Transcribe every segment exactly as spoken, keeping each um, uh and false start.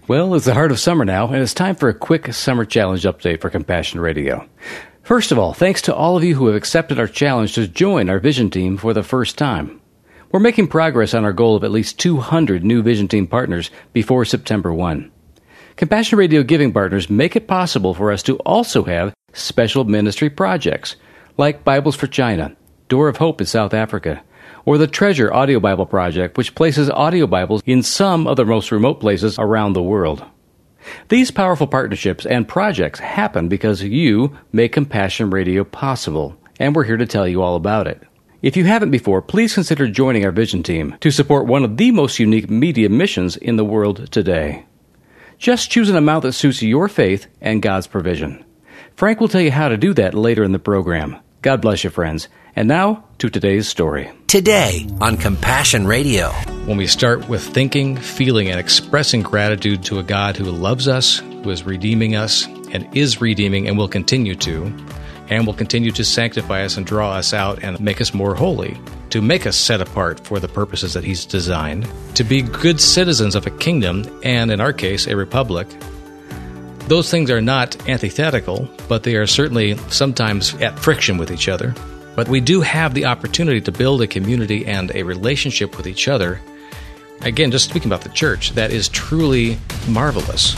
Well, it's the heart of summer now, and it's time for a quick summer challenge update for Compassion Radio. First of all, thanks to all of you who have accepted our challenge to join our Vision Team for the first time. We're making progress on our goal of at least two hundred new Vision Team partners before September first. Compassion Radio giving partners make it possible for us to also have special ministry projects, like Bibles for China, Door of Hope in South Africa, or the Treasure Audio Bible Project, which places audio Bibles in some of the most remote places around the world. These powerful partnerships and projects happen because you make Compassion Radio possible, and we're here to tell you all about it. If you haven't before, please consider joining our Vision Team to support one of the most unique media missions in the world today. Just choose an amount that suits your faith and God's provision. Frank will tell you how to do that later in the program. God bless you, friends. And now, to today's story. Today on Compassion Radio. When we start with thinking, feeling, and expressing gratitude to a God who loves us, who is redeeming us, and is redeeming and will continue to, and will continue to sanctify us and draw us out and make us more holy, to make us set apart for the purposes that He's designed, to be good citizens of a kingdom, and in our case, a republic. Those things are not antithetical, but they are certainly sometimes at friction with each other. But we do have the opportunity to build a community and a relationship with each other. Again, just speaking about the church, that is truly marvelous.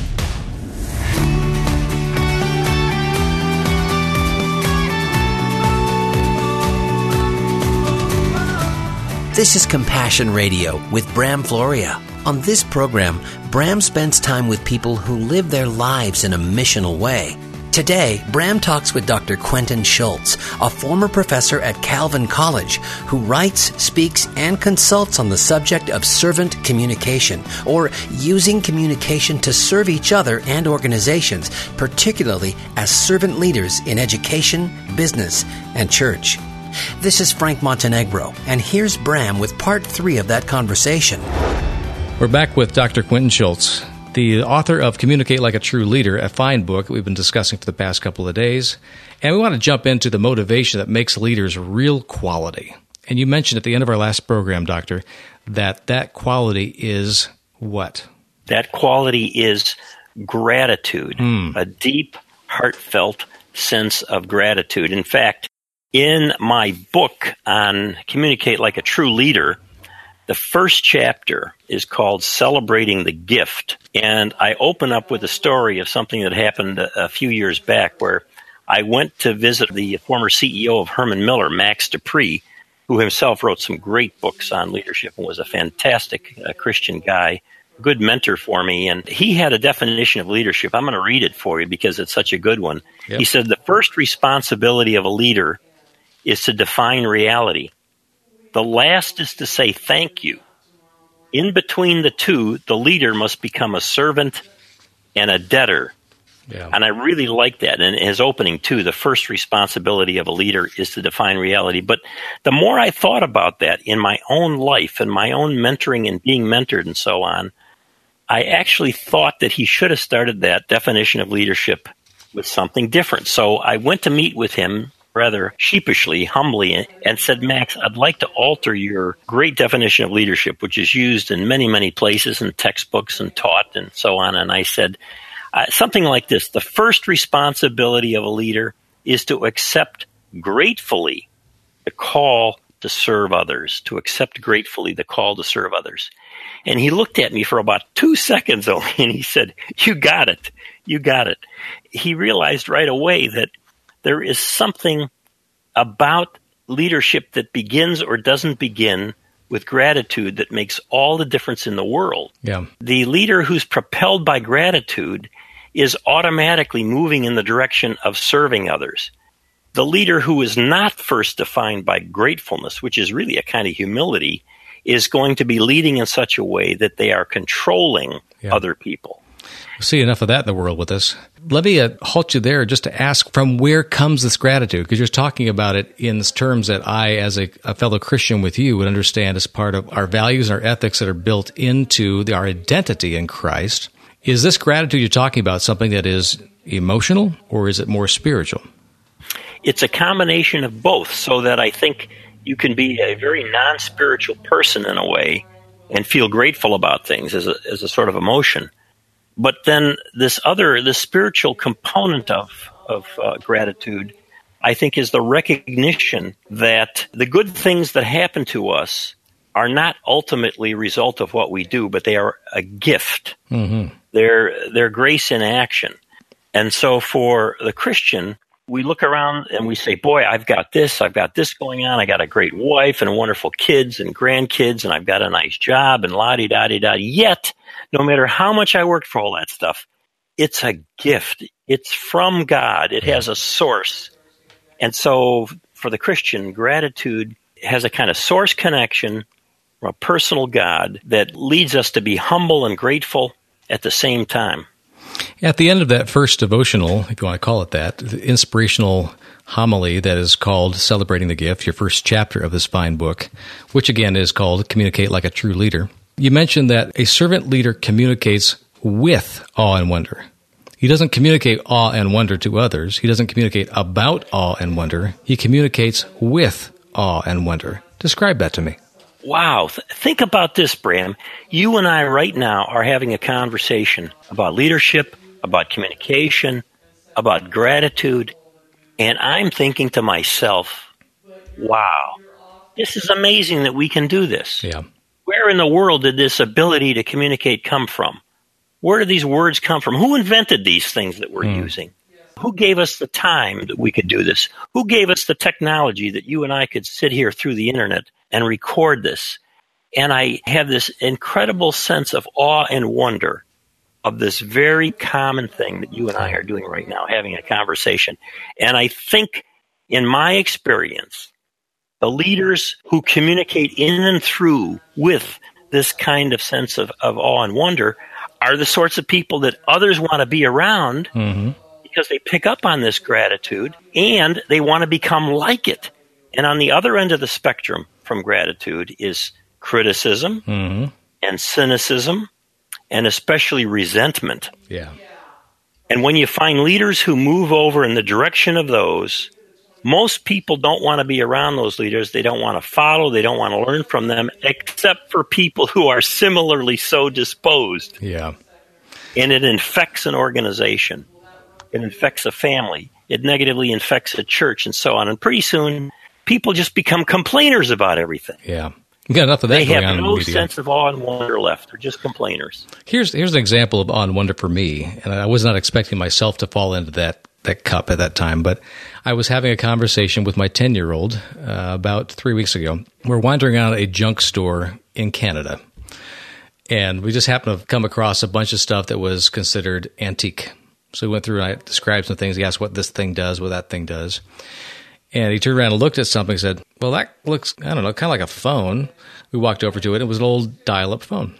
This is Compassion Radio with Bram Floria. On this program, Bram spends time with people who live their lives in a missional way. Today, Bram talks with Doctor Quentin Schultz, a former professor at Calvin College, who writes, speaks, and consults on the subject of servant communication, or using communication to serve each other and organizations, particularly as servant leaders in education, business, and church. This is Frank Montenegro, and here's Bram with part three of that conversation. We're back with Doctor Quentin Schultz, the author of Communicate Like a True Leader, a fine book that we've been discussing for the past couple of days. And we want to jump into the motivation that makes leaders real quality. And you mentioned at the end of our last program, Doctor, that that quality is what? That quality is gratitude, Mm. a deep, heartfelt sense of gratitude. In fact, in my book on Communicate Like a True Leader, the first chapter is called Celebrating the Gift, and I open up with a story of something that happened a, a few years back where I went to visit the former C E O of Herman Miller, Max Dupree, who himself wrote some great books on leadership and was a fantastic uh, Christian guy, good mentor for me, and he had a definition of leadership. I'm going to read it for you because it's such a good one. Yep. He said, the first responsibility of a leader is to define reality. The last is to say thank you. In between the two, the leader must become a servant and a debtor. Yeah. And I really like that. And his opening, too, the first responsibility of a leader is to define reality. But the more I thought about that in my own life and my own mentoring and being mentored and so on, I actually thought that he should have started that definition of leadership with something different. So I went to meet with him rather sheepishly, humbly, and said, Max, I'd like to alter your great definition of leadership, which is used in many, many places in textbooks and taught and so on. And I said, uh, something like this: the first responsibility of a leader is to accept gratefully the call to serve others, to accept gratefully the call to serve others. And he looked at me for about two seconds only, and he said, you got it, you got it. He realized right away that there is something about leadership that begins or doesn't begin with gratitude that makes all the difference in the world. Yeah. The leader who's propelled by gratitude is automatically moving in the direction of serving others. The leader who is not first defined by gratefulness, which is really a kind of humility, is going to be leading in such a way that they are controlling Yeah. other people. We see enough of that in the world with us. Let me uh, halt you there just to ask, from where comes this gratitude? Because you're talking about it in terms that I, as a, a fellow Christian with you, would understand as part of our values and our ethics that are built into the, our identity in Christ. Is this gratitude you're talking about something that is emotional, or is it more spiritual? It's a combination of both, so that I think you can be a very non-spiritual person in a way and feel grateful about things as a, as a sort of emotion. But then this other, the spiritual component of, of uh, gratitude, I think, is the recognition that the good things that happen to us are not ultimately a result of what we do, but they are a gift. Mm-hmm. They're, they're grace in action. And so for the Christian, we look around and we say, boy, I've got this, I've got this going on, I got a great wife and wonderful kids and grandkids, and I've got a nice job and la-di-da-di-da. Yet, no matter how much I worked for all that stuff, it's a gift. It's from God. It has a source. And so for the Christian, gratitude has a kind of source connection from a personal God that leads us to be humble and grateful at the same time. At the end of that first devotional, if you want to call it that, the inspirational homily that is called Celebrating the Gift, your first chapter of this fine book, which again is called Communicate Like a True Leader, you mentioned that a servant leader communicates with awe and wonder. He doesn't communicate awe and wonder to others. He doesn't communicate about awe and wonder. He communicates with awe and wonder. Describe that to me. Wow. Th- think about this, Bram. You and I right now are having a conversation about leadership, about communication, about gratitude, and I'm thinking to myself, wow, this is amazing that we can do this. Yeah. Where in the world did this ability to communicate come from? Where did these words come from? Who invented these things that we're mm. using? Who gave us the time that we could do this? Who gave us the technology that you and I could sit here through the internet and record this? And I have this incredible sense of awe and wonder of this very common thing that you and I are doing right now, having a conversation. And I think, in my experience, the leaders who communicate in and through with this kind of sense of, of awe and wonder are the sorts of people that others want to be around mm-hmm. because they pick up on this gratitude and they want to become like it. And on the other end of the spectrum from gratitude is criticism mm-hmm. and cynicism and especially resentment. Yeah. And when you find leaders who move over in the direction of those, most people don't want to be around those leaders. They don't want to follow. They don't want to learn from them, except for people who are similarly so disposed. Yeah. And it infects an organization. It infects a family. It negatively infects a church and so on. And pretty soon, people just become complainers about everything. Yeah. You got enough of that they going on have in the no media. sense of awe and wonder left. They're just complainers. Here's here's an example of awe and wonder for me, and I was not expecting myself to fall into that, that cup at that time, but I was having a conversation with my ten-year-old uh, about three weeks ago. We're wandering around a junk store in Canada, and we just happened to come across a bunch of stuff that was considered antique. So we went through and I described some things. He asked what this thing does, what that thing does. And he turned around and looked at something and said, well, that looks, I don't know, kind of like a phone. We walked over to it. It was an old dial-up phone.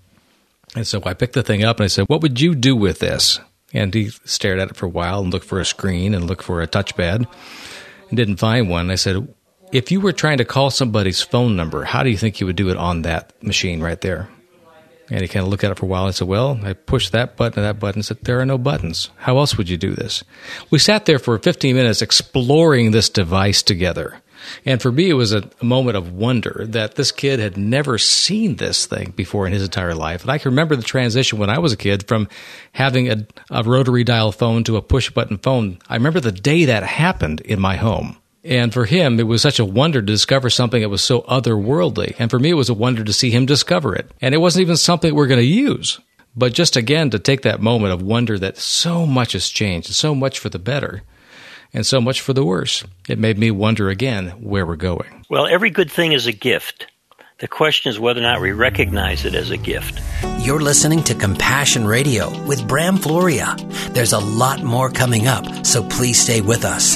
And so I picked the thing up and I said, what would you do with this? And he stared at it for a while and looked for a screen and looked for a touchpad and didn't find one. I said, if you were trying to call somebody's phone number, how do you think you would do it on that machine right there? And he kind of looked at it for a while and said, well, I pushed that button and that button and said, there are no buttons. How else would you do this? We sat there for fifteen minutes exploring this device together. And for me, it was a, a moment of wonder that this kid had never seen this thing before in his entire life. And I can remember the transition when I was a kid from having a, a rotary dial phone to a push-button phone. I remember the day that happened in my home. And for him, it was such a wonder to discover something that was so otherworldly. And for me, it was a wonder to see him discover it. And it wasn't even something we're going to use. But just again, to take that moment of wonder that so much has changed, and so much for the better, and so much for the worse. It made me wonder again where we're going. Well, every good thing is a gift. The question is whether or not we recognize it as a gift. You're listening to Compassion Radio with Bram Floria. There's a lot more coming up, so please stay with us.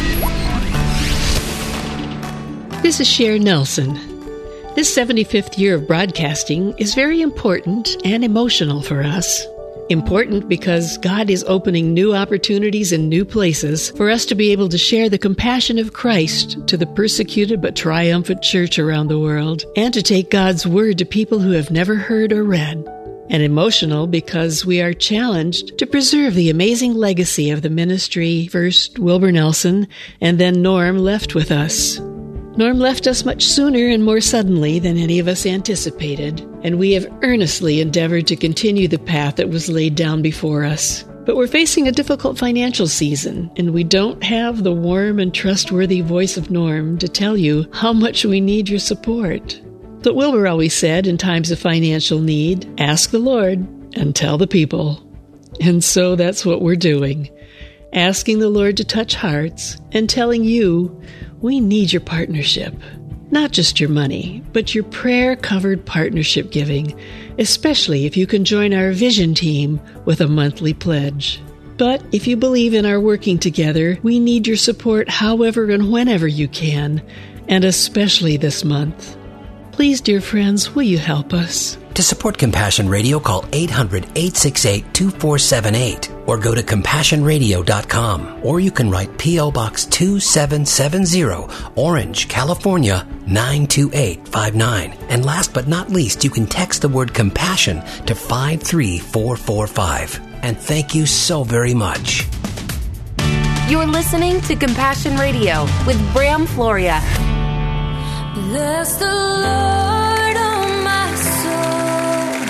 This is Cher Nelson. This seventy-fifth year of broadcasting is very important and emotional for us. Important because God is opening new opportunities in new places for us to be able to share the compassion of Christ to the persecuted but triumphant church around the world, and to take God's word to people who have never heard or read. And emotional because we are challenged to preserve the amazing legacy of the ministry first Wilbur Nelson and then Norm left with us. Norm left us much sooner and more suddenly than any of us anticipated, and we have earnestly endeavored to continue the path that was laid down before us. But we're facing a difficult financial season, and we don't have the warm and trustworthy voice of Norm to tell you how much we need your support. But Wilbur always said in times of financial need, ask the Lord and tell the people. And so that's what we're doing. Asking the Lord to touch hearts and telling you we need your partnership. Not just your money, but your prayer-covered partnership giving, especially if you can join our vision team with a monthly pledge. But if you believe in our working together, we need your support however and whenever you can, and especially this month. Please, dear friends, will you help us? To support Compassion Radio, call eight hundred, eight six eight, two four seven eight or go to compassion radio dot com. Or you can write P O. Box two seven seven zero, Orange, California, nine two eight five nine. And last but not least, you can text the word compassion to five three four four five. And thank you so very much. You're listening to Compassion Radio with Bram Floria. Bless the Lord, oh my soul,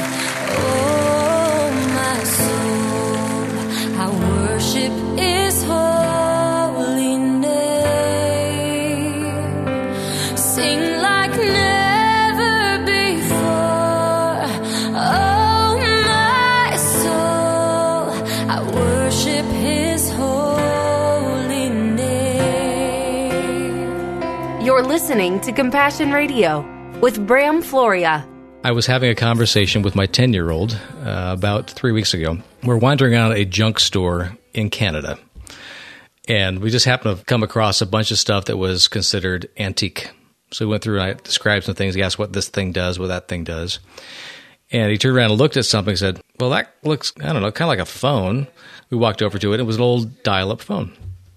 oh my soul, I worship His holy name. Sing like never before, oh my soul, I worship His holy name. You're listening to Compassion Radio with Bram Floria. I was having a conversation with my ten-year-old uh, about three weeks ago. We're wandering around a junk store in Canada, and we just happened to come across a bunch of stuff that was considered antique. So we went through and I described some things. He asked what this thing does, what that thing does. And he turned around and looked at something and said, well, that looks, I don't know, kind of like a phone. We walked over to it. It was an old dial-up phone.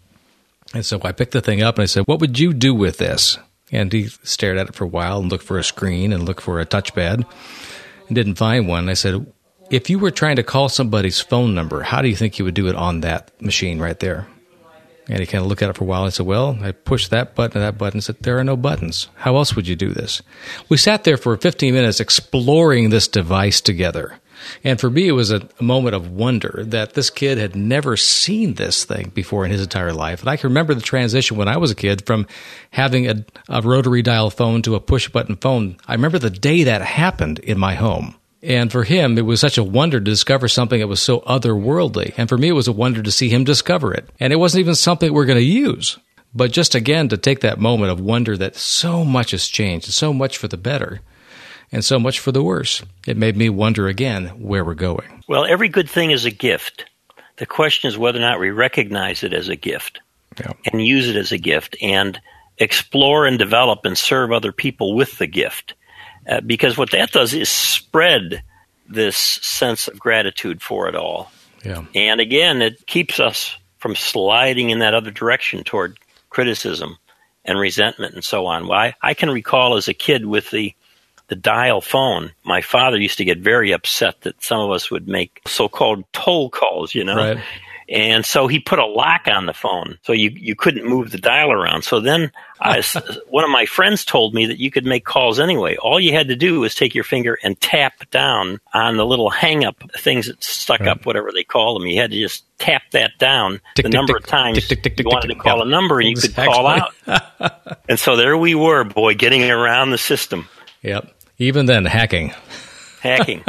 And so I picked the thing up and I said, what would you do with this? And he stared at it for a while and looked for a screen and looked for a touchpad and didn't find one. I said, if you were trying to call somebody's phone number, how do you think you would do it on that machine right there? And he kind of looked at it for a while and said, well, I pushed that button and that button and said, there are no buttons. How else would you do this? We sat there for fifteen minutes exploring this device together. And for me, it was a, a moment of wonder that this kid had never seen this thing before in his entire life. And I can remember the transition when I was a kid from having a, a rotary dial phone to a push-button phone. I remember the day that happened in my home. And for him, it was such a wonder to discover something that was so otherworldly. And for me, it was a wonder to see him discover it. And it wasn't even something we're going to use. But just again, to take that moment of wonder that so much has changed, so much for the better, and so much for the worse. It made me wonder again where we're going. Well, every good thing is a gift. The question is whether or not we recognize it as a gift Yeah. and use it as a gift and explore and develop and serve other people with the gift. Uh, because what that does is spread this sense of gratitude for it all. Yeah. And again, it keeps us from sliding in that other direction toward criticism and resentment and so on. Well, I, I can recall as a kid with the the dial phone, my father used to get very upset that some of us would make so-called toll calls, you know. Right. And so he put a lock on the phone, so you, you couldn't move the dial around. So then I, one of my friends told me that you could make calls anyway. All you had to do was take your finger and tap down on the little hang-up things that stuck Right. up, whatever they call them. You had to just tap that down Tick, the tick, number tick, of times tick, tick, tick, you tick, wanted tick, to call yeah. a number, and you could call out. And so there we were, boy, getting around the system, Yep. Even then, hacking. hacking.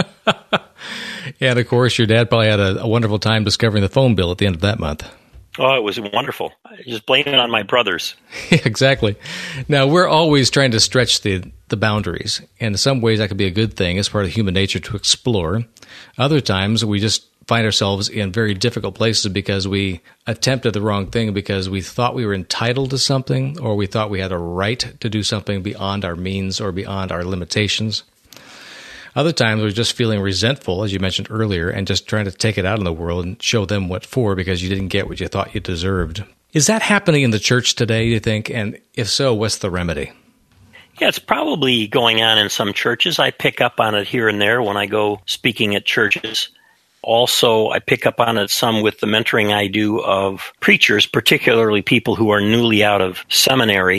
And of course, your dad probably had a, a wonderful time discovering the phone bill at the end of that month. Oh, it was wonderful. I just blame it on my brothers. Exactly. Now, we're always trying to stretch the, the boundaries. And in some ways, that could be a good thing as part of human nature to explore. Other times, we just find ourselves in very difficult places because we attempted the wrong thing because we thought we were entitled to something or we thought we had a right to do something beyond our means or beyond our limitations. Other times, we're just feeling resentful, as you mentioned earlier, and just trying to take it out in the world and show them what for because you didn't get what you thought you deserved. Is that happening in the church today, you think? And if so, what's the remedy? Yeah, it's probably going on in some churches. I pick up on it here and there when I go speaking at churches. Also, I pick up on it some with the mentoring I do of preachers, particularly people who are newly out of seminary.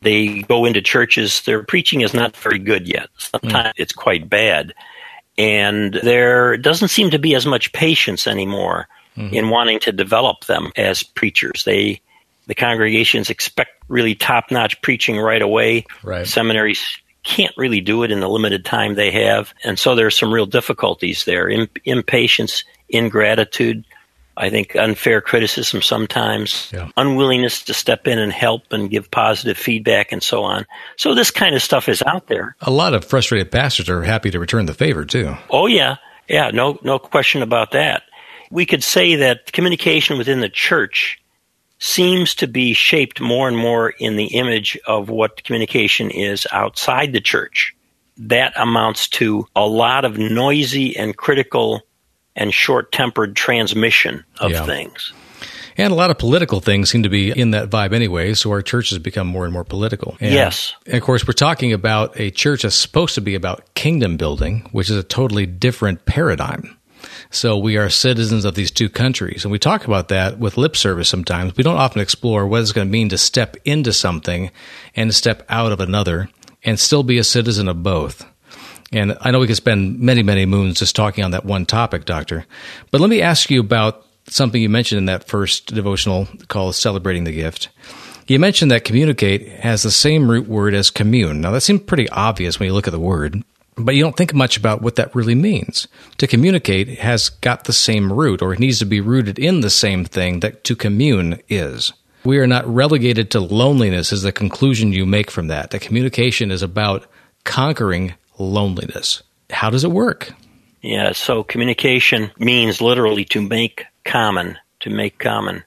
They go into churches, their preaching is not very good yet. Sometimes mm. it's quite bad. And there doesn't seem to be as much patience anymore mm-hmm. in wanting to develop them as preachers. They, the congregations expect really top-notch preaching right away. Right. Seminaries can't really do it in the limited time they have. And so there's some real difficulties there. Imp- impatience, ingratitude, I think unfair criticism sometimes, yeah. unwillingness to step in and help and give positive feedback and so on. So this kind of stuff is out there. A lot of frustrated pastors are happy to return the favor, too. Oh, yeah. Yeah, no, no question about that. We could say that communication within the church seems to be shaped more and more in the image of what communication is outside the church. That amounts to a lot of noisy and critical and short-tempered transmission of yeah. things. And a lot of political things seem to be in that vibe anyway, so our churches become more and more political. And, yes. And of course, we're talking about a church that's supposed to be about kingdom building, which is a totally different paradigm. So we are citizens of these two countries, and we talk about that with lip service sometimes. We don't often explore what it's going to mean to step into something and step out of another and still be a citizen of both. And I know we could spend many, many moons just talking on that one topic, Doctor. But let me ask you about something you mentioned in that first devotional called Celebrating the Gift. You mentioned that communicate has the same root word as commune. Now, that seems pretty obvious when you look at the word, but you don't think much about what that really means. To communicate has got the same root, or it needs to be rooted in the same thing that to commune is. We are not relegated to loneliness is the conclusion you make from that. That communication is about conquering loneliness. How does it work? Yeah, so communication means literally to make common, to make common.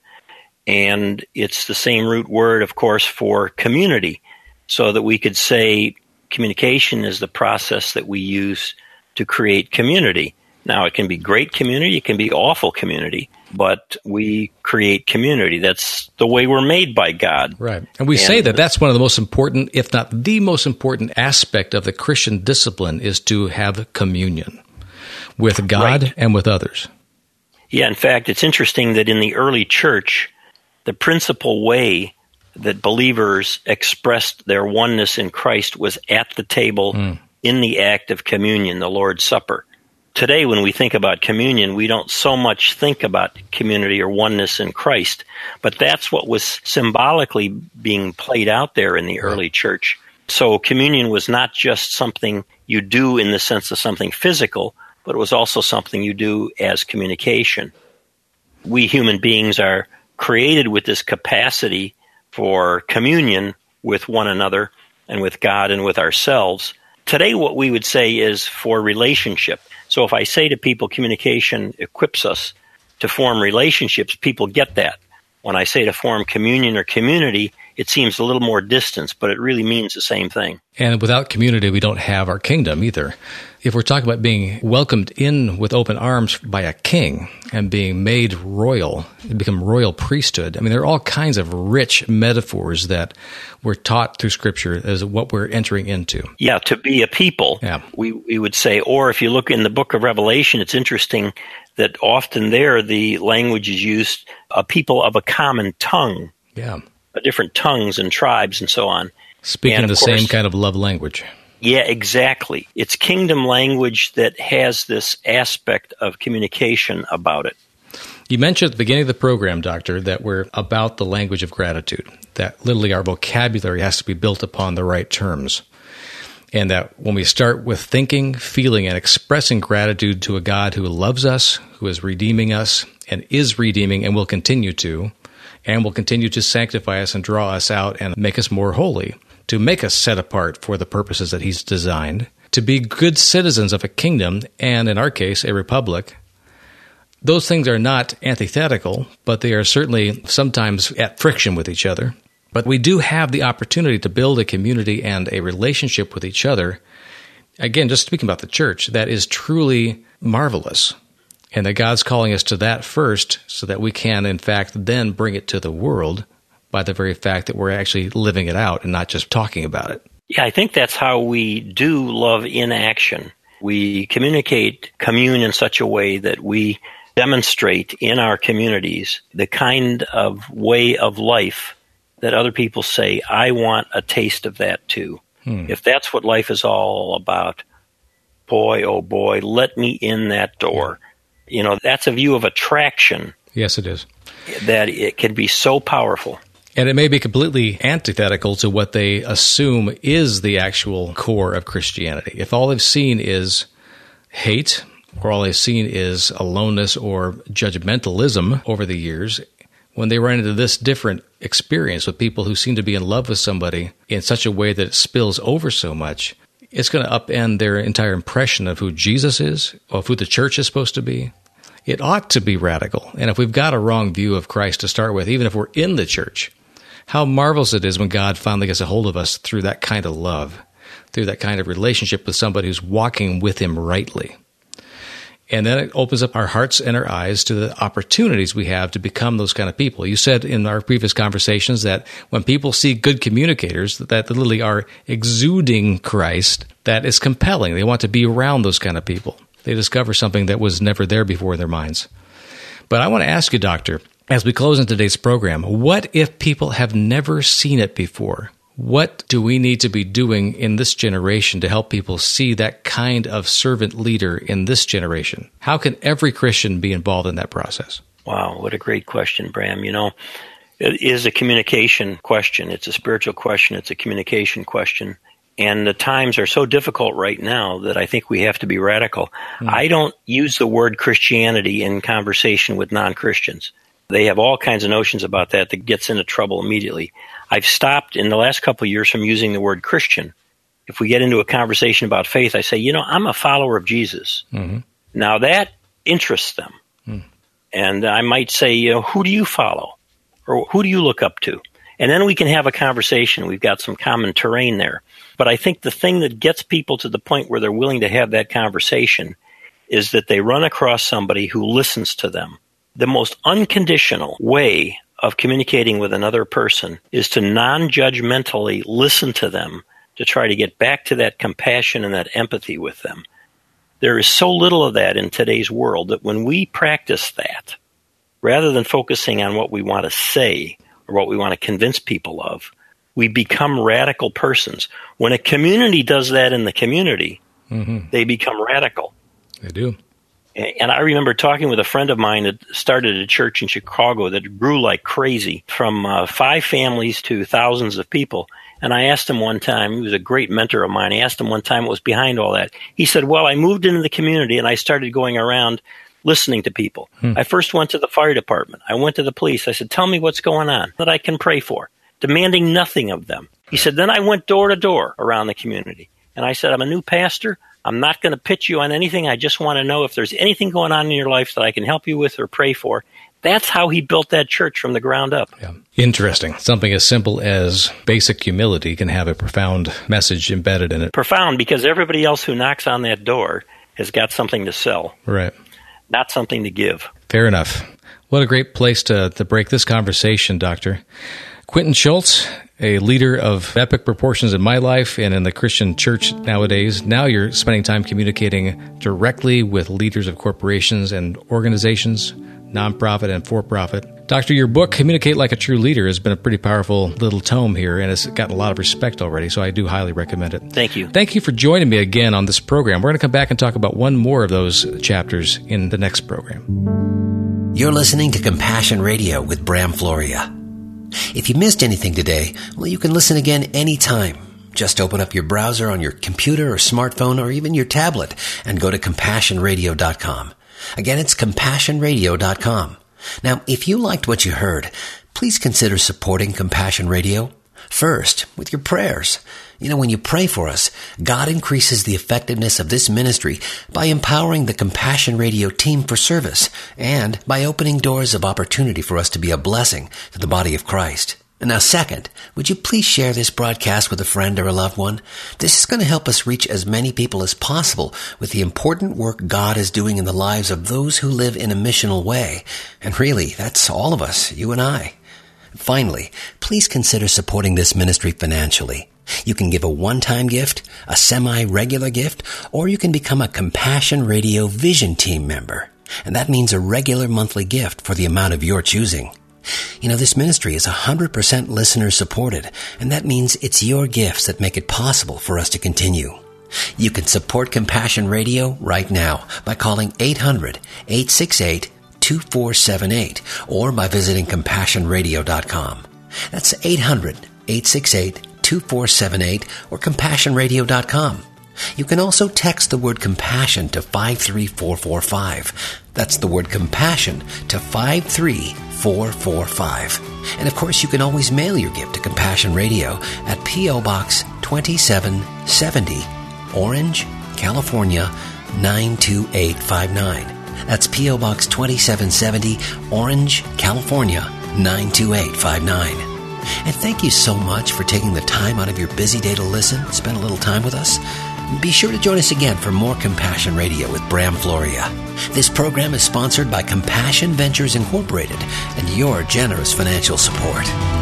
And it's the same root word, of course, for community, so that we could say communication is the process that we use to create community. Now, it can be great community, it can be awful community, but we create community. That's the way we're made by God. Right. And we and, say that that's one of the most important, if not the most important aspect of the Christian discipline is to have communion with God right. and with others. Yeah, in fact, it's interesting that in the early church, the principal way that believers expressed their oneness in Christ was at the table mm. in the act of communion, the Lord's Supper. Today, when we think about communion, we don't so much think about community or oneness in Christ, but that's what was symbolically being played out there in the early church. So communion was not just something you do in the sense of something physical, but it was also something you do as communication. We human beings are created with this capacity for communion with one another and with God and with ourselves. Today, what we would say is for relationship. So if I say to people communication equips us to form relationships, people get that. When I say to form communion or community, it seems a little more distant, but it really means the same thing. And without community, we don't have our kingdom either. If we're talking about being welcomed in with open arms by a king and being made royal, become royal priesthood, I mean, there are all kinds of rich metaphors that we're taught through Scripture as what we're entering into. Yeah, to be a people, yeah. we, we would say, or if you look in the book of Revelation, it's interesting that often there the language is used, a people of a common tongue. Yeah. Different tongues and tribes and so on. Speaking the course, same kind of love language. Yeah, exactly. It's kingdom language that has this aspect of communication about it. You mentioned at the beginning of the program, Doctor, that we're about the language of gratitude, that literally our vocabulary has to be built upon the right terms. And that when we start with thinking, feeling, and expressing gratitude to a God who loves us, who is redeeming us, and is redeeming and will continue to, and will continue to sanctify us and draw us out and make us more holy, to make us set apart for the purposes that He's designed, to be good citizens of a kingdom, and in our case, a republic. Those things are not antithetical, but they are certainly sometimes at friction with each other. But we do have the opportunity to build a community and a relationship with each other. Again, just speaking about the church, that is truly marvelous. And that God's calling us to that first so that we can, in fact, then bring it to the world by the very fact that we're actually living it out and not just talking about it. Yeah, I think that's how we do love in action. We communicate, commune in such a way that we demonstrate in our communities the kind of way of life that other people say, I want a taste of that too. Hmm. If that's what life is all about, boy, oh boy, let me in that door. You know, that's a view of attraction. Yes, it is. That it can be so powerful. And it may be completely antithetical to what they assume is the actual core of Christianity. If all they've seen is hate, or all they've seen is aloneness or judgmentalism over the years, when they run into this different experience with people who seem to be in love with somebody in such a way that it spills over so much, it's going to upend their entire impression of who Jesus is, of who the church is supposed to be. It ought to be radical. And if we've got a wrong view of Christ to start with, even if we're in the church, how marvelous it is when God finally gets a hold of us through that kind of love, through that kind of relationship with somebody who's walking with him rightly. And then it opens up our hearts and our eyes to the opportunities we have to become those kind of people. You said in our previous conversations that when people see good communicators that literally are exuding Christ, that is compelling. They want to be around those kind of people. They discover something that was never there before in their minds. But I want to ask you, Doctor, as we close in today's program, what if people have never seen it before? What do we need to be doing in this generation to help people see that kind of servant leader in this generation? How can every Christian be involved in that process? Wow, what a great question, Bram. You know, it is a communication question. It's a spiritual question. It's a communication question. And the times are so difficult right now that I think we have to be radical. Mm. I don't use the word Christianity in conversation with non-Christians. They have all kinds of notions about that that gets into trouble immediately. I've stopped in the last couple of years from using the word Christian. If we get into a conversation about faith, I say, you know, I'm a follower of Jesus. Mm-hmm. Now that interests them. Mm. And I might say, you know, who do you follow? Or who do you look up to? And then we can have a conversation. We've got some common terrain there. But I think the thing that gets people to the point where they're willing to have that conversation is that they run across somebody who listens to them. The most unconditional way of communicating with another person is to non-judgmentally listen to them, to try to get back to that compassion and that empathy with them. There is so little of that in today's world that when we practice that, rather than focusing on what we want to say or what we want to convince people of, we become radical persons. When a community does that in the community, mm-hmm. they become radical. They do. And I remember talking with a friend of mine that started a church in Chicago that grew like crazy, from uh, five families to thousands of people. And I asked him one time, he was a great mentor of mine, I asked him one time what was behind all that. He said, well, I moved into the community and I started going around listening to people. Hmm. I first went to the fire department. I went to the police. I said, tell me what's going on that I can pray for, demanding nothing of them. He said, then I went door to door around the community. And I said, I'm a new pastor. I'm not going to pitch you on anything. I just want to know if there's anything going on in your life that I can help you with or pray for. That's how he built that church from the ground up. Yeah. Interesting. Something as simple as basic humility can have a profound message embedded in it. Profound, because everybody else who knocks on that door has got something to sell. Right. Not something to give. Fair enough. What a great place to, to break this conversation, Doctor. Quentin Schultz, a leader of epic proportions in my life and in the Christian church nowadays. Now you're spending time communicating directly with leaders of corporations and organizations, nonprofit and for-profit. Doctor, your book, Communicate Like a True Leader, has been a pretty powerful little tome here, and it's gotten a lot of respect already, so I do highly recommend it. Thank you. Thank you for joining me again on this program. We're going to come back and talk about one more of those chapters in the next program. You're listening to Compassion Radio with Bram Floria. If you missed anything today, well, you can listen again anytime. Just open up your browser on your computer or smartphone or even your tablet and go to compassion radio dot com. Again, it's compassion radio dot com. Now, if you liked what you heard, please consider supporting Compassion Radio. First, with your prayers. You know, when you pray for us, God increases the effectiveness of this ministry by empowering the Compassion Radio team for service and by opening doors of opportunity for us to be a blessing to the body of Christ. And now, second, would you please share this broadcast with a friend or a loved one? This is going to help us reach as many people as possible with the important work God is doing in the lives of those who live in a missional way. And really, that's all of us, you and I. Finally, please consider supporting this ministry financially. You can give a one-time gift, a semi-regular gift, or you can become a Compassion Radio Vision Team member. And that means a regular monthly gift for the amount of your choosing. You know, this ministry is one hundred percent listener supported, and that means it's your gifts that make it possible for us to continue. You can support Compassion Radio right now by calling eight hundred, eight six eight, two four seven eight or by visiting compassion radio dot com. That's eight hundred, eight six eight, two four seven eight or compassion radio dot com. You can also text the word compassion to five three four four five. That's the word compassion to five three four four five. And of course, you can always mail your gift to Compassion Radio at P O. Box twenty-seven seventy, Orange, California, nine two eight five nine. That's P O. Box twenty-seven seventy, Orange, California, nine two eight five nine. And thank you so much for taking the time out of your busy day to listen, spend a little time with us. Be sure to join us again for more Compassion Radio with Bram Floria. This program is sponsored by Compassion Ventures Incorporated and your generous financial support.